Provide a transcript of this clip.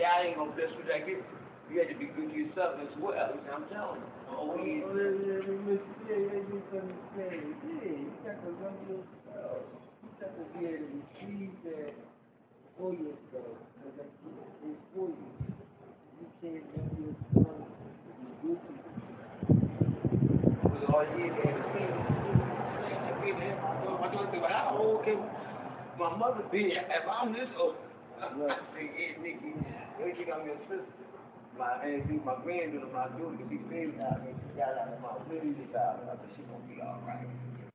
I ain't gonna disrespect it. You had to be good to yourself as well. I'm telling you. Oh, yeah. You got to love yourself. You got to be able to receive that for yourself. Because that is for you. You can't love yourself. You do it. Because all you need is my daughter said, well, how old can my mother be if I'm this old? I say, yeah, Nikki, you got me a sister. My granddaughter, my daughter, she baby out and she got out of my really child. I said, she gonna be all right.